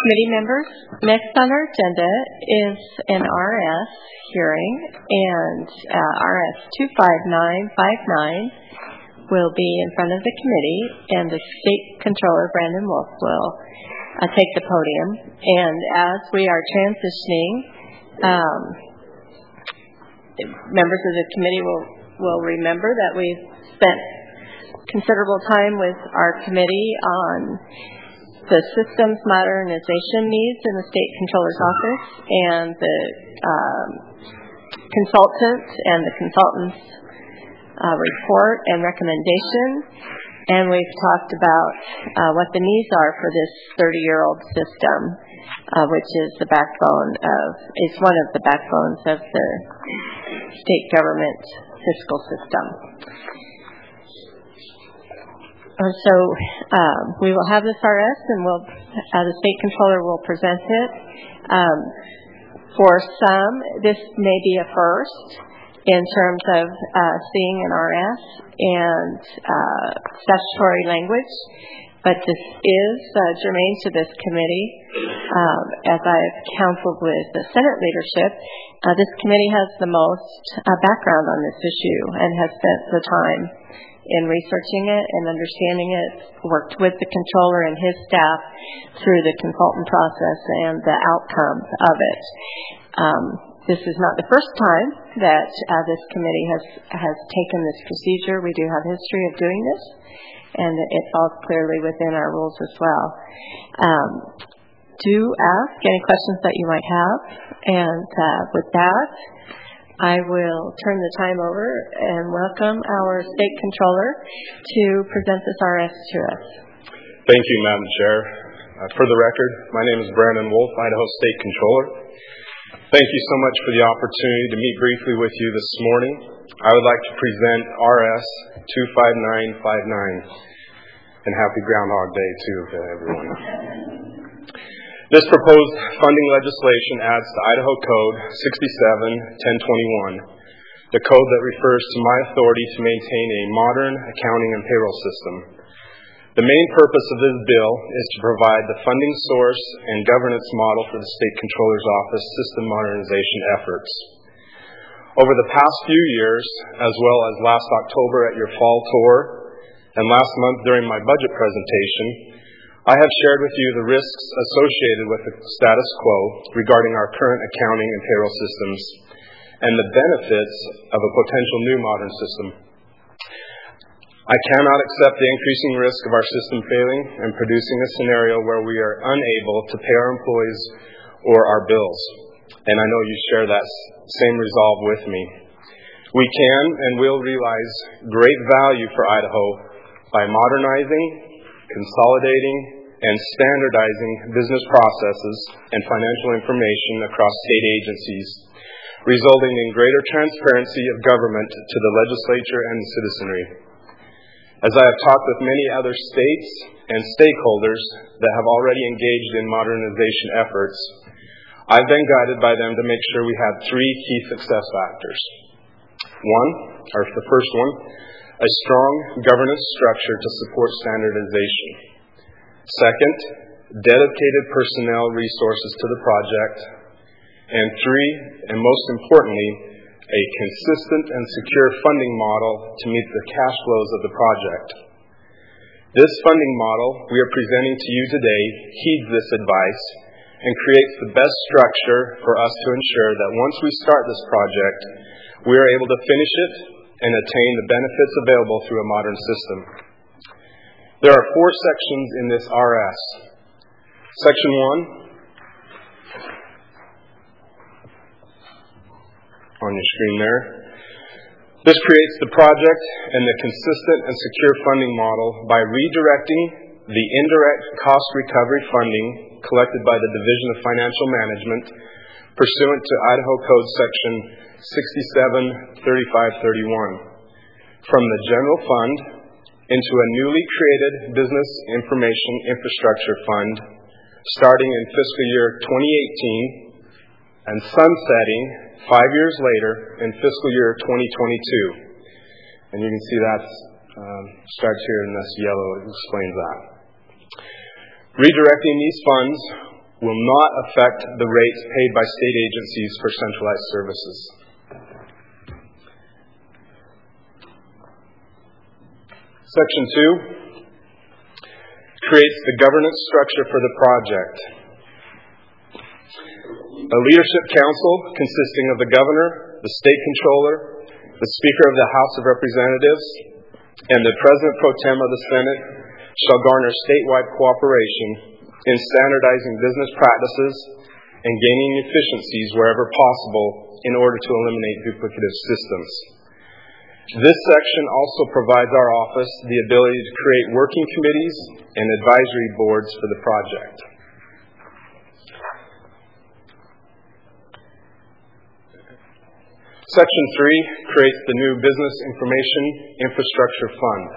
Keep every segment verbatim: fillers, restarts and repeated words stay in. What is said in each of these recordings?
Committee members, next on our agenda is an R S hearing, and uh, R S two five nine five nine will be in front of the committee, and the State Controller, Brandon Wolf, will uh, take the podium. And as we are transitioning, um, members of the committee will, will remember that we've spent considerable time with our committee on the systems modernization needs in the State Controller's Office and the um, consultant and the consultant's uh, report and recommendation. And we've talked about uh, what the needs are for this thirty-year-old system, uh, which is the backbone of, is one of the backbones of the state government fiscal system. Uh, so um, we will have this R S, and we'll, uh, the State Controller will present it. Um, for some, this may be a first in terms of uh, seeing an R S and uh, statutory language, but this is uh, germane to this committee. Um, as I've counseled with the Senate leadership, uh, this committee has the most uh, background on this issue and has spent the time in researching it and understanding it, worked with the controller and his staff through the consultant process and the outcomes of it. Um, this is not the first time that uh, this committee has has taken this procedure. We do have a history of doing this, and it falls clearly within our rules as well. Um, do ask any questions that you might have, and uh, with that, I will turn the time over and welcome our State Controller to present this R S to us. Thank you, Madam Chair. Uh, for the record, my name is Brandon Wolf, Idaho State Controller. Thank you so much for the opportunity to meet briefly with you this morning. I would like to present R S two five nine five nine, and happy Groundhog Day too to everyone. This proposed funding legislation adds to Idaho Code sixty-seven ten twenty-one, the code that refers to my authority to maintain a modern accounting and payroll system. The main purpose of this bill is to provide the funding source and governance model for the State Controller's Office system modernization efforts. Over the past few years, as well as last October at your fall tour, and last month during my budget presentation, I have shared with you the risks associated with the status quo regarding our current accounting and payroll systems and the benefits of a potential new modern system. I cannot accept the increasing risk of our system failing and producing a scenario where we are unable to pay our employees or our bills. And I know you share that same resolve with me. We can and will realize great value for Idaho by modernizing, consolidating, and standardizing business processes and financial information across state agencies, resulting in greater transparency of government to the legislature and the citizenry. As I have talked with many other states and stakeholders that have already engaged in modernization efforts, I've been guided by them to make sure we have three key success factors. One, or the first one, a strong governance structure to support standardization. Second, dedicated personnel resources to the project. And three, and most importantly, a consistent and secure funding model to meet the cash flows of the project. This funding model we are presenting to you today heeds this advice and creates the best structure for us to ensure that once we start this project, we are able to finish it and attain the benefits available through a modern system. There are four sections in this R S. Section one, on your screen there. This creates the project and the consistent and secure funding model by redirecting the indirect cost recovery funding collected by the Division of Financial Management pursuant to Idaho Code Section sixty-seven thirty-five thirty-one from the general fund into a newly created Business Information Infrastructure Fund starting in fiscal year twenty eighteen and sunsetting five years later in fiscal year twenty twenty-two. And you can see that um, starts here in this yellow. It explains that. Redirecting these funds will not affect the rates paid by state agencies for centralized services. Section two creates the governance structure for the project. A leadership council consisting of the governor, the state controller, the Speaker of the House of Representatives, and the President Pro Tem of the Senate shall garner statewide cooperation in standardizing business practices and gaining efficiencies wherever possible in order to eliminate duplicative systems. This section also provides our office the ability to create working committees and advisory boards for the project. Section three creates the new Business Information Infrastructure Fund.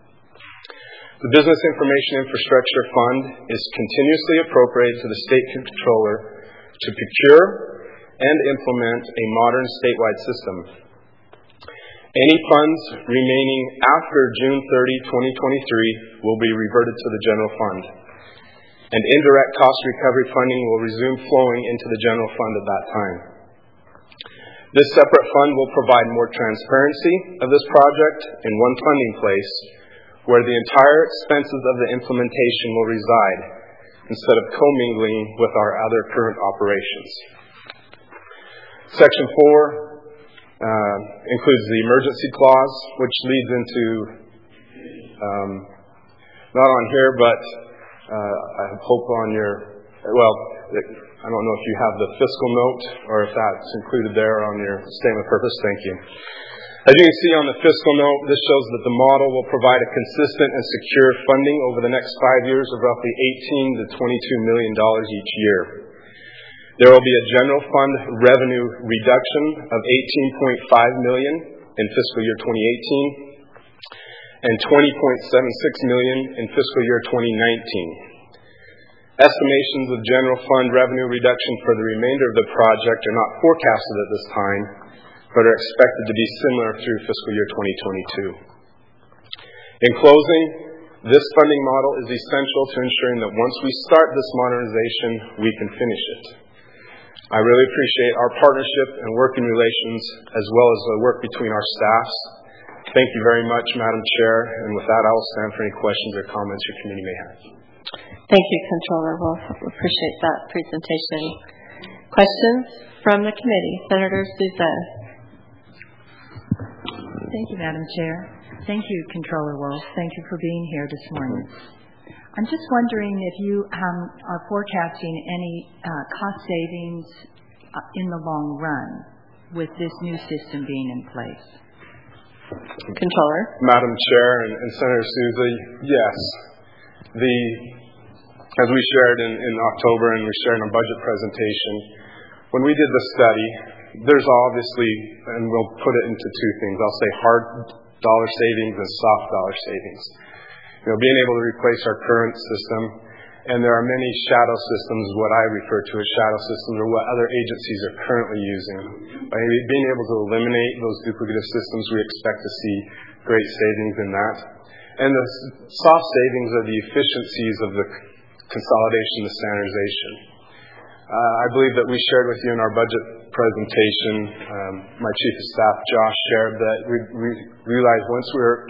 The Business Information Infrastructure Fund is continuously appropriated to the State Controller to procure and implement a modern statewide system. Any funds remaining after June thirtieth, twenty twenty-three will be reverted to the general fund, and indirect cost recovery funding will resume flowing into the general fund at that time. This separate fund will provide more transparency of this project in one funding place where the entire expenses of the implementation will reside instead of commingling with our other current operations. Section four uh, includes the emergency clause, which leads into, um, not on here, but uh, I hope on your, well, I don't know if you have the fiscal note or if that's included there on your statement of purpose. Thank you. As you can see on the fiscal note, this shows that the model will provide a consistent and secure funding over the next five years of roughly eighteen to twenty-two million dollars each year. There will be a general fund revenue reduction of eighteen point five million dollars in fiscal year twenty eighteen and twenty point seven six million dollars in fiscal year twenty nineteen. Estimations of general fund revenue reduction for the remainder of the project are not forecasted at this time, but are expected to be similar through fiscal year twenty twenty-two. In closing, this funding model is essential to ensuring that once we start this modernization, we can finish it. I really appreciate our partnership and working relations, as well as the work between our staffs. Thank you very much, Madam Chair, and with that, I will stand for any questions or comments your committee may have. Thank you, Controller Wolf. Appreciate that presentation. Questions from the committee? Senator Souza. Thank you, Madam Chair. Thank you, Controller Wolf. Thank you for being here this morning. I'm just wondering if you um, are forecasting any uh, cost savings uh, in the long run with this new system being in place. Controller. Madam Chair and, and Senator Souza, yes. The As we shared in, in October and we shared in our budget presentation, when we did the study, there's obviously, and we'll put it into two things, I'll say hard dollar savings and soft dollar savings. You know, being able to replace our current system, and there are many shadow systems, what I refer to as shadow systems, or what other agencies are currently using. By being able to eliminate those duplicative systems, we expect to see great savings in that. And the soft savings are the efficiencies of the consolidation and standardization. Uh, I believe that we shared with you in our budget presentation, um, my Chief of Staff, Josh, shared that we, we realized once we were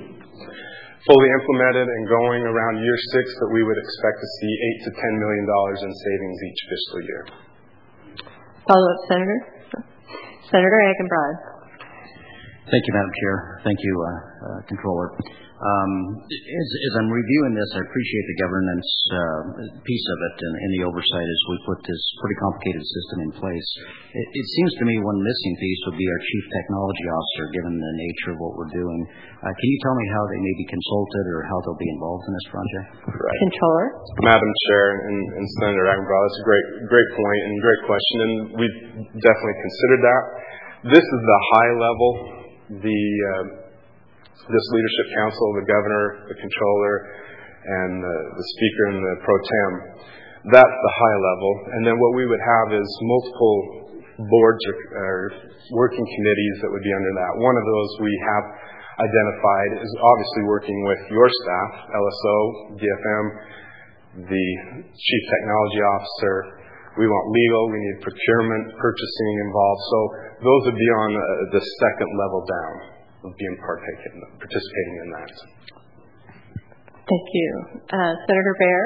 fully implemented and going around year six that we would expect to see eight to ten million dollars in savings each fiscal year. Follow-up, Senator. Senator Egenbrod. Thank you, Madam Chair. Thank you, uh, uh, Controller. Um, as, as I'm reviewing this, I appreciate the governance uh, piece of it and, and the oversight as we put this pretty complicated system in place. It, it seems to me one missing piece would be our Chief Technology Officer, given the nature of what we're doing. Uh, can you tell me how they may be consulted or how they'll be involved in this project? Right. Controller. Madam Chair and, and Senator Egenbrod, that's a great, great point and great question, and we've definitely considered that. This is the high level, the uh, this leadership council, the governor, the controller, and the, the speaker and the pro tem. That's the high level. And then what we would have is multiple boards or, or working committees that would be under that. One of those we have identified is obviously working with your staff, L S O, D F M, the chief technology officer. We want legal. We need procurement, purchasing involved. So those would be on uh, the second level down of being partaking, participating in that. Thank you. Uh, Senator Baer?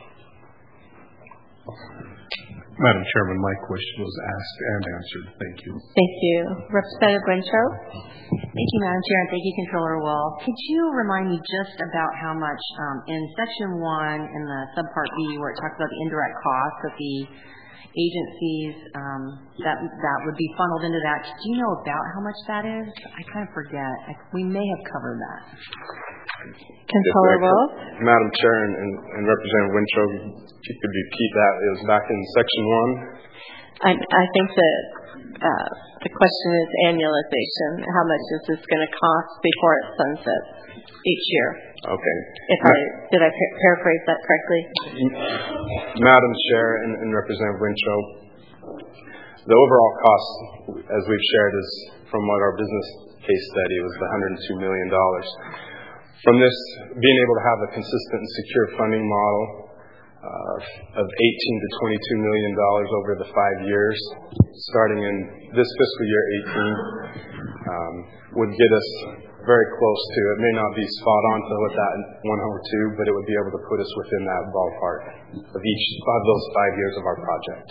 Madam Chairman, my question was asked and answered. Thank you. Thank you. Representative Winchell? Thank you, Madam Chair, and thank you, Controller Wall. Could you remind me just about how much um, in Section one in the Subpart B, where it talks about the indirect costs that the agencies um, that that would be funneled into that, do you know about how much that is? I kind of forget. I, we may have covered that. Controller Wall? Madam Chair and, and, and Representative Winchell, if you could repeat that. It was back in Section one. I, I think that uh, the question is annualization. How much is this going to cost before it sunsets each year? Okay. If I did I par- paraphrase that correctly? Madam Chair and, and Representative Winchell, the overall cost, as we've shared, is from what our business case study was the one hundred two million dollars. From this, being able to have a consistent and secure funding model uh, of eighteen to twenty-two million dollars over the five years, starting in this fiscal year eighteen, um, would get us very close to, it may not be spot on to what that one hundred two, but it would be able to put us within that ballpark of each of those five years of our project.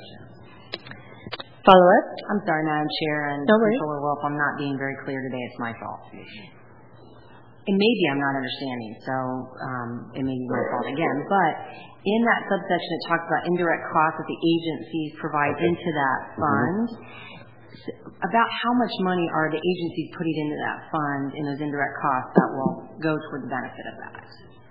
Follow up? I'm sorry, Madam Chair and No worries. Controller Wolf, I'm not being very clear today. It's my fault. And maybe I'm not understanding, so um, it may be my fault again. But in that subsection, it talks about indirect costs that the agencies provide okay. into that fund. Mm-hmm. About how much money are the agencies putting into that fund in those indirect costs that will go toward the benefit of that?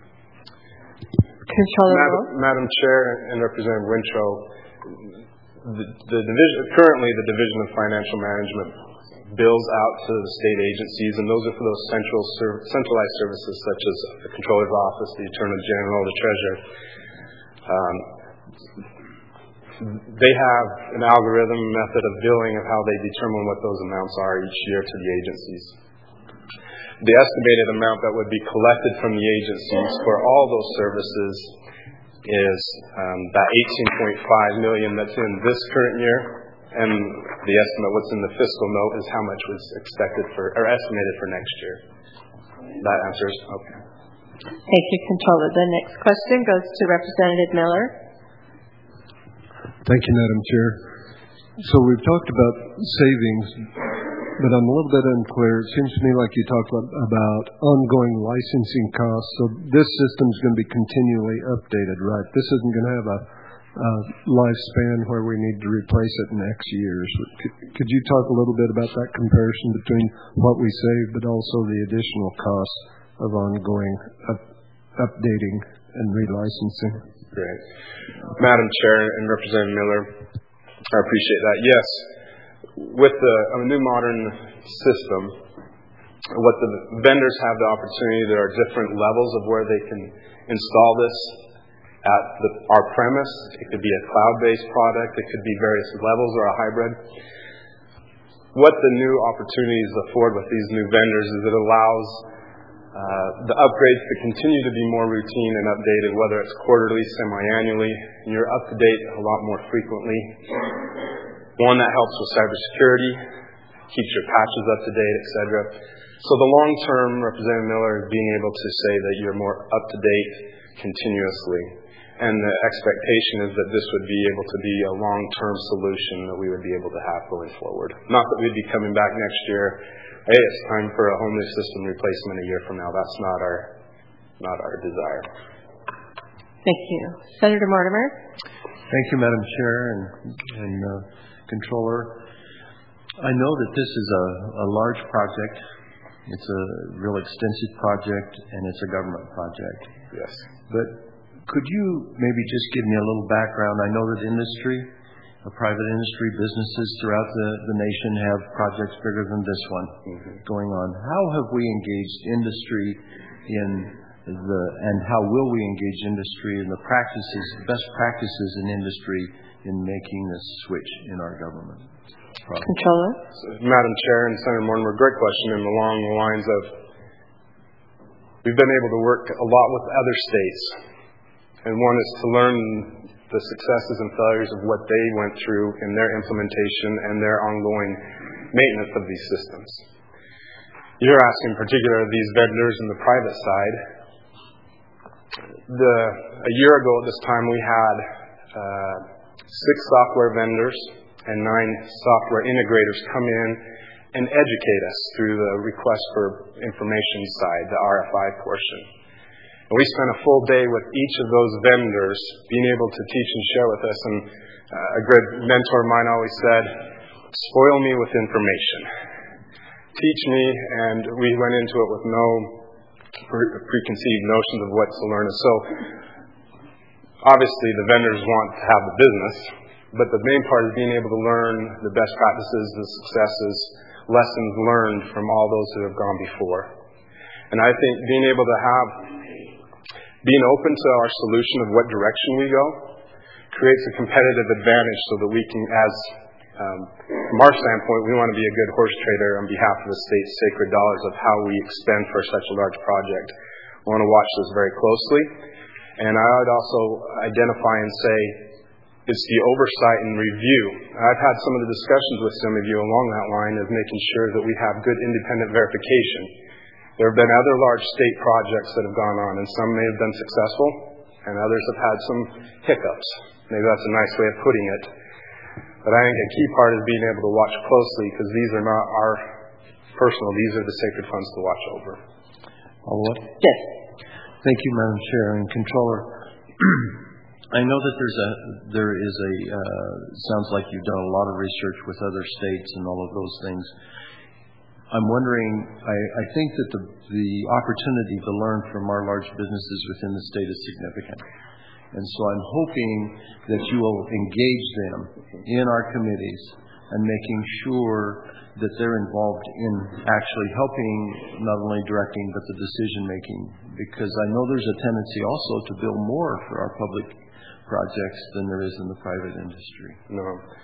Controller Madam, Madam Chair and Representative Winchell, the, the division, currently the Division of Financial Management bills out to the state agencies, and those are for those central serv- centralized services such as the Controller's Office, the Attorney General, the Treasurer. Um, they have an algorithm method of billing of how they determine what those amounts are each year to the agencies. The estimated amount that would be collected from the agencies for all those services is um, that eighteen point five million dollars that's in this current year, and the estimate what's in the fiscal note is how much was expected for or estimated for next year. That answers. Okay. Thank you, Controller. The next question goes to Representative Miller. Thank you, Madam Chair. So we've talked about savings, but I'm a little bit unclear. It seems to me like you talked about ongoing licensing costs. So this system's going to be continually updated, right? This isn't going to have a uh, lifespan where we need to replace it in X years. Could, could you talk a little bit about that comparison between what we save, but also the additional costs of ongoing up, updating and relicensing? Great. Madam Chair and Representative Miller, I appreciate that. Yes, with the a new modern system, what the vendors have the opportunity, there are different levels of where they can install this at the, our premise. It could be a cloud-based product. It could be various levels or a hybrid. What the new opportunities afford with these new vendors is it allows uh, the upgrades to continue to be more routine and updated, whether it's quarterly, semi-annually, and you're up to date a lot more frequently. One that helps with cybersecurity, keeps your patches up to date, et cetera. So the long term, Representative Miller, is being able to say that you're more up to date continuously. And the expectation is that this would be able to be a long term solution that we would be able to have going forward. Not that we'd be coming back next year, hey, it's time for a whole new system replacement a year from now. That's not our not our desire. Thank you. Senator Mortimer. Thank you, Madam Chair and, and uh, Controller. I know that this is a, a large project. It's a real extensive project, and it's a government project. Yes. But could you maybe just give me a little background? I know that industry, uh, private industry, businesses throughout the, the nation have projects bigger than this one mm-hmm. going on. How have we engaged industry in the, and how will we engage industry in the practices, best practices in industry in making this switch in our government? Probably. Controller. So, Madam Chair and Senator Mortimer, great question, and along the lines of we've been able to work a lot with other states and one is to learn the successes and failures of what they went through in their implementation and their ongoing maintenance of these systems. You're asking in particular these vendors in the private side. The, a year ago at this time, we had uh, six software vendors and nine software integrators come in and educate us through the request for information side, the R F I portion. And we spent a full day with each of those vendors being able to teach and share with us. And uh, a good mentor of mine always said, spoil me with information. Teach me, and we went into it with no pre- preconceived notions of what to learn. And so, obviously, the vendors want to have the business, but the main part is being able to learn the best practices, the successes, lessons learned from all those who have gone before. And I think being able to have, being open to our solution of what direction we go, creates a competitive advantage so that we can, as um, from our standpoint, we want to be a good horse trader on behalf of the state's sacred dollars of how we expend for such a large project. We want to watch this very closely. And I would also identify and say it's the oversight and review. I've had some of the discussions with some of you along that line of making sure that we have good independent verification. There have been other large state projects that have gone on, and some may have been successful, and others have had some hiccups. Maybe that's a nice way of putting it. But I think a key part is being able to watch closely, because these are not our personal, these are the sacred funds to watch over. What? Yes. Thank you, Madam Chair and Controller. I know that there's a, there is a, uh, sounds like you've done a lot of research with other states and all of those things. I'm wondering, I, I think that the, the opportunity to learn from our large businesses within the state is significant. And so I'm hoping that you will engage them in our committees and making sure that they're involved in actually helping, not only directing, but the decision making. Because I know there's a tendency also to bill more for our public projects than there is in the private industry. No.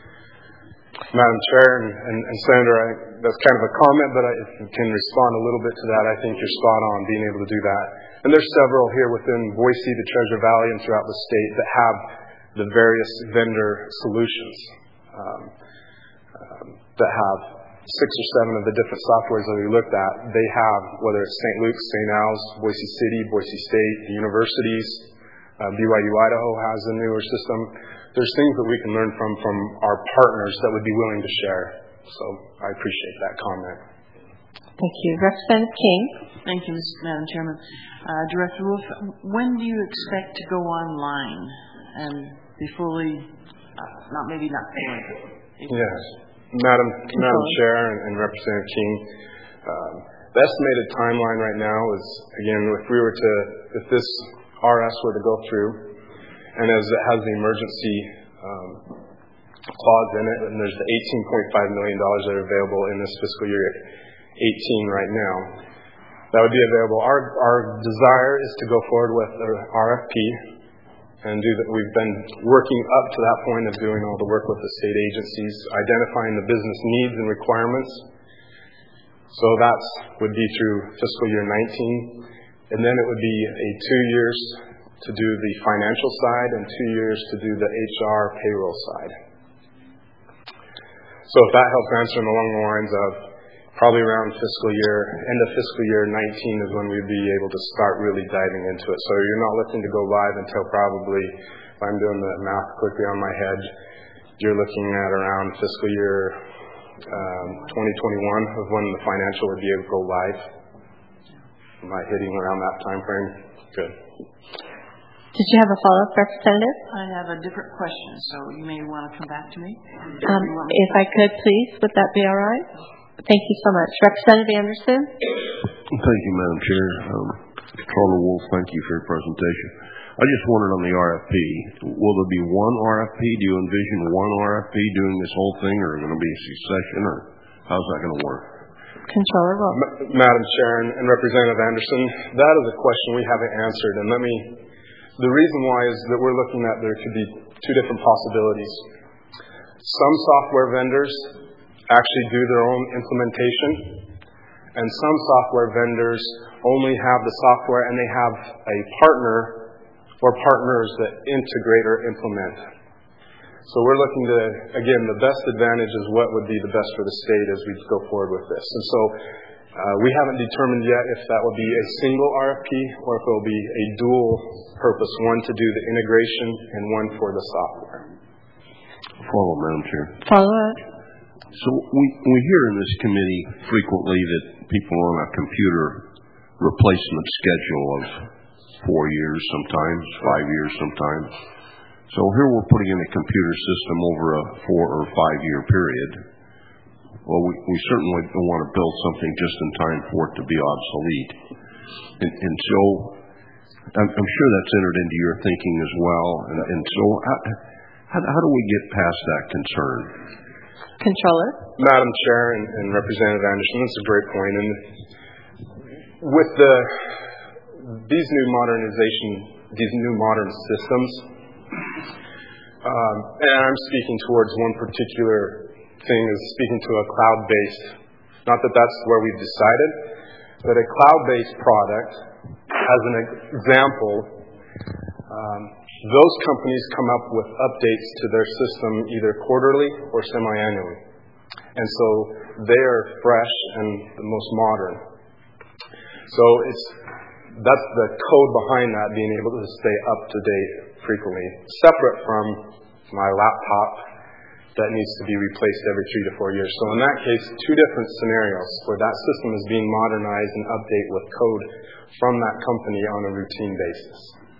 Madam Chair and, and, and Senator, I, that's kind of a comment, but I, if you can respond a little bit to that, I think you're spot on being able to do that. And there's several here within Boise, the Treasure Valley, and throughout the state that have the various vendor solutions um, um, that have six or seven of the different softwares that we looked at. They have, whether it's Saint Luke's, Saint Al's, Boise City, Boise State, the universities, uh, B Y U Idaho has a newer system. There's things that we can learn from from our partners that would be willing to share. So I appreciate that comment. Thank you. Representative King. Thank you, Madam Chairman. Uh, Director Wolf, when do you expect to go online and be fully, uh, not maybe not fully? Yes. Madam, Madam Chair and, and Representative King, um, the estimated timeline right now is, again, if we were to, if this R S were to go through, and as it has the emergency um, clause in it, and there's the eighteen point five million dollars that are available in this fiscal year eighteen right now, that would be available. Our, our desire is to go forward with an R F P and do that. We've been working up to that point of doing all the work with the state agencies, identifying the business needs and requirements. So that would be through fiscal year nineteen, and then it would be a two years to do the financial side and two years to do the H R payroll side. So if that helps answer along the lines of probably around fiscal year, end of fiscal year nineteen is when we'd be able to start really diving into it. So you're not looking to go live until probably, if I'm doing the math quickly on my head, you're looking at around fiscal year um, twenty twenty-one of when the financial would be able to go live. Am I hitting around that time frame? Good. Did you have a follow-up, Representative? I have a different question, so you may want to come back to me. Um, if I could, please, would that be all right? Thank you so much. Representative Anderson? Thank you, Madam Chair. Um, Controller Wolf, thank you for your presentation. I just wondered on the R F P, will there be one R F P? Do you envision one R F P doing this whole thing, or is it going to be a succession, or how's that going to work? Controller Wolf. M- Madam Chair and, and Representative Anderson, that is a question we haven't answered, and let me, the reason why is that we're looking at there could be two different possibilities. Some software vendors actually do their own implementation, and some software vendors only have the software and they have a partner or partners that integrate or implement. So we're looking to, again, the best advantage is what would be the best for the state as we go forward with this. And so uh, we haven't determined yet if that will be a single R F P or if it will be a dual purpose, one to do the integration and one for the software. Follow, Madam Chair. Follow up. So we, we hear in this committee frequently that people on a computer replacement schedule of four years sometimes, five years sometimes. So here we're putting in a computer system over a four or five year period. Well, we, we certainly don't want to build something just in time for it to be obsolete. And, and so I'm, I'm sure that's entered into your thinking as well. And, and so how, how, how do we get past that concern? Controller. Madam Chair and, and Representative Anderson, that's a great point. And with the these new modernization, these new modern systems, um, and I'm speaking towards one particular thing, is speaking to a cloud-based, not that that's where we've decided, but a cloud-based product, as an example, um, those companies come up with updates to their system either quarterly or semi-annually. And so they are fresh and the most modern. So it's that's the code behind that, being able to stay up to date frequently, separate from my laptop that needs to be replaced every three to four years. So in that case, two different scenarios where that system is being modernized and updated with code from that company on a routine basis.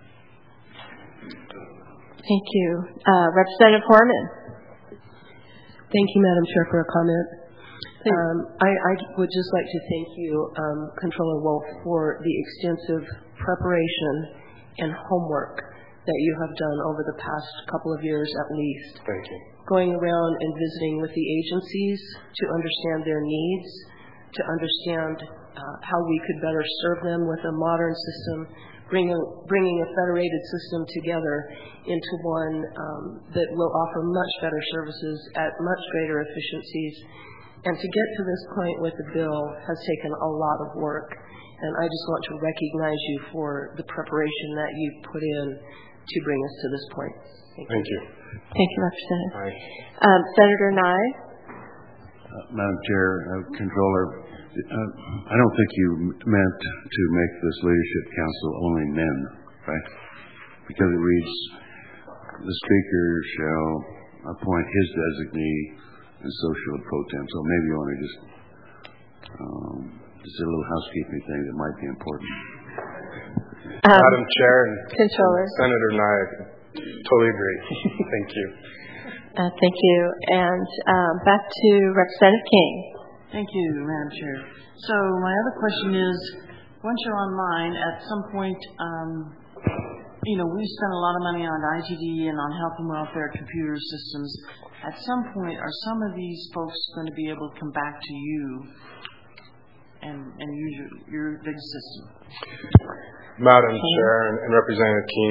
Thank you. Uh, Representative Horman. Thank you, Madam Chair, for a comment. Um, I, I would just like to thank you, um, Controller Wolf, for the extensive preparation and homework that you have done over the past couple of years at least. Thank you. Going around and visiting with the agencies to understand their needs, to understand uh, how we could better serve them with a modern system, bringing, bringing a federated system together into one um, that will offer much better services at much greater efficiencies. And to get to this point with the bill has taken a lot of work. And I just want to recognize you for the preparation that you put in to bring us to this point. Thank you. Thank you. Thank you, Representative. Um, Senator Nye. Uh, Madam Chair, uh, Controller, uh, I don't think you meant to make this leadership council only men, right? Because it reads, the Speaker shall appoint his designee and social pro tem. So maybe you want to just, um, just a little housekeeping thing that might be important. Um, Madam Chair and Controller. Senator Nye, totally agree. Thank you. Uh, thank you. And um, back to Representative King. Thank you, Madam Chair. So my other question is, once you're online, at some point, um, you know, we spend a lot of money on I T D and on health and welfare computer systems. At some point, are some of these folks going to be able to come back to you and, and use your, your big system? Madam Chair and, and Representative King,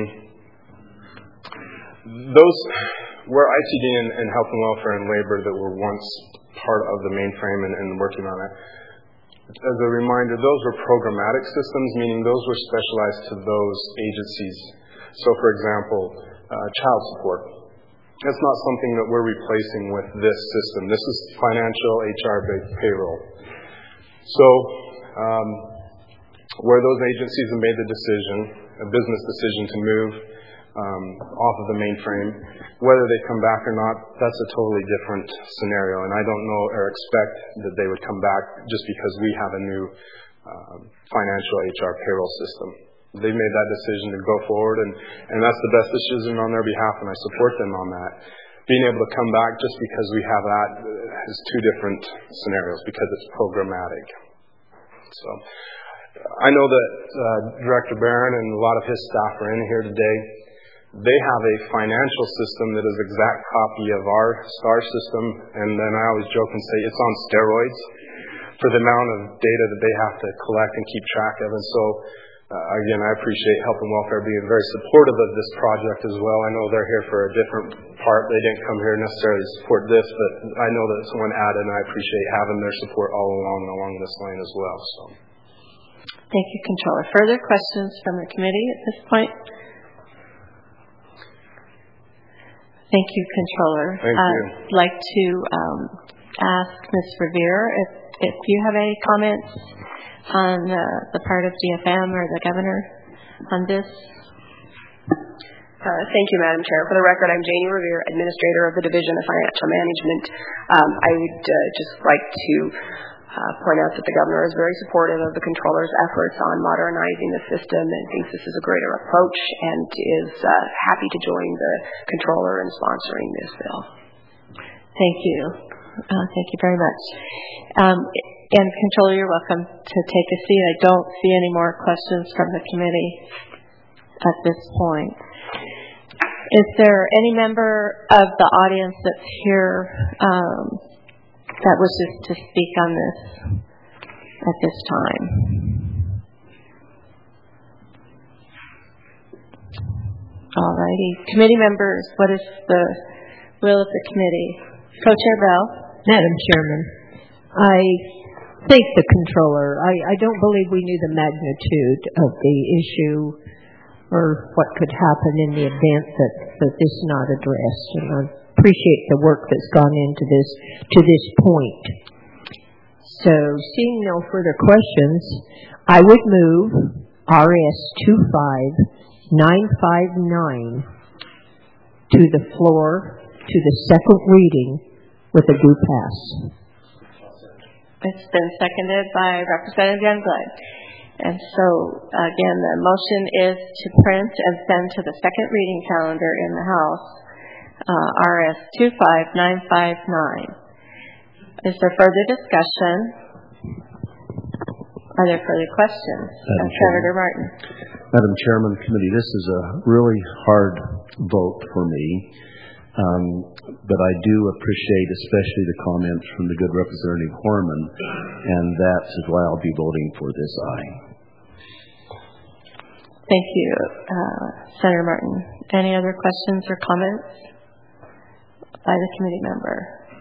those where I T D and, and health and welfare and labor that were once part of the mainframe and, and working on it, as a reminder, those were programmatic systems, meaning those were specialized to those agencies. So, for example, uh, child support. That's not something that we're replacing with this system. This is financial H R-based payroll. So, um, where those agencies have made the decision, a business decision to move um, off of the mainframe, whether they come back or not, that's a totally different scenario. And I don't know or expect that they would come back just because we have a new uh, financial H R payroll system. They've made that decision to go forward, and, and that's the best decision on their behalf, and I support them on that. Being able to come back just because we have that is two different scenarios because it's programmatic. So I know that uh, Director Barron and a lot of his staff are in here today. They have a financial system that is exact copy of our STAR system, and then I always joke and say it's on steroids for the amount of data that they have to collect and keep track of. And so, uh, again, I appreciate Health and Welfare being very supportive of this project as well. I know they're here for a different part. They didn't come here necessarily to support this, but I know that it's one added, and I appreciate having their support all along along this line as well. So, thank you, Controller. Further questions from the committee at this point? Thank you, Controller. Thank you. I'd like to um, ask Miz Revere if, if you have any comments on uh, the part of D F M or the Governor on this. Uh, thank you, Madam Chair. For the record, I'm Janie Revere, Administrator of the Division of Financial Management. Um, I would uh, just like to uh, point out that the Governor is very supportive of the Controller's efforts on modernizing the system and thinks this is a greater approach and is uh, happy to join the Controller in sponsoring this bill. Thank you. Uh, thank you very much. Um, and Controller, you're welcome to take a seat. I don't see any more questions from the committee at this point. Is there any member of the audience that's here um, that wishes to speak on this at this time? All righty. Committee members, what is the will of the committee? Co-Chair Bell. Madam Chairman, I thank the Controller. I, I don't believe we knew the magnitude of the issue or what could happen in the event that, that this is not addressed. And I appreciate the work that's gone into this to this point. So, seeing no further questions, I would move R S two five nine five nine to the floor to the second reading with a due pass. It's been seconded by Representative Youngblood. And so, again, the motion is to print and send to the second reading calendar in the House, uh, R S two five nine five nine. Is there further discussion? Are there further questions? Uh, Senator Martin. Madam Chairman, Committee, this is a really hard vote for me, um, but I do appreciate especially the comments from the good Representative Horman, and that is why I'll be voting for this aye. Thank you, uh, Senator Martin. Any other questions or comments by the committee member?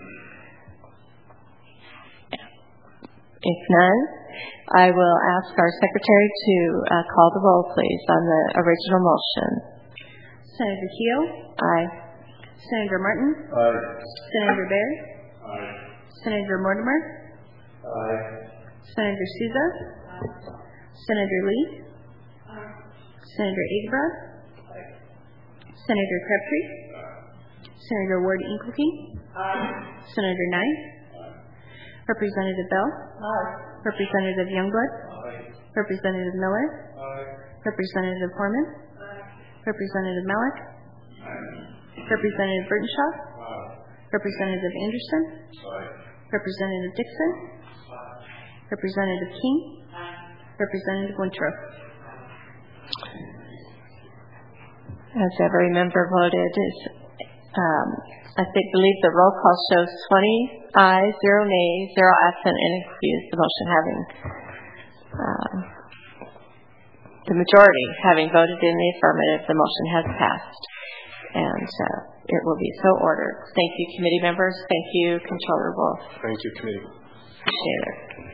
If none, I will ask our secretary to uh, call the roll, please, on the original motion. Senator Keogh? Aye. Senator Martin? Aye. Senator Bair? Aye. Senator Mortimer? Aye. Senator Souza? Aye. Senator Lee? Aye. Senator Agebrod? Aye. Senator Crabtree? Aye. Senator Ward Inkleke? Aye. Senator Nye? Aye. Representative Bell? Aye. Representative Youngblood? Aye. Representative Miller? Aye. Representative Horman? Aye. Representative Malik? Aye. Representative Burtenshaw? Aye. Representative Anderson? Aye. Representative Dixon? Aye. Representative King? Aye. Representative Winthrop? As every member voted, is, um, I think, believe the roll call shows twenty ayes, zero nays, zero absent, and excused. The motion having um, the majority having voted in the affirmative, the motion has passed, and uh, it will be so ordered. Thank you, committee members. Thank you, Controller Wolf. Thank you, committee. Appreciate it.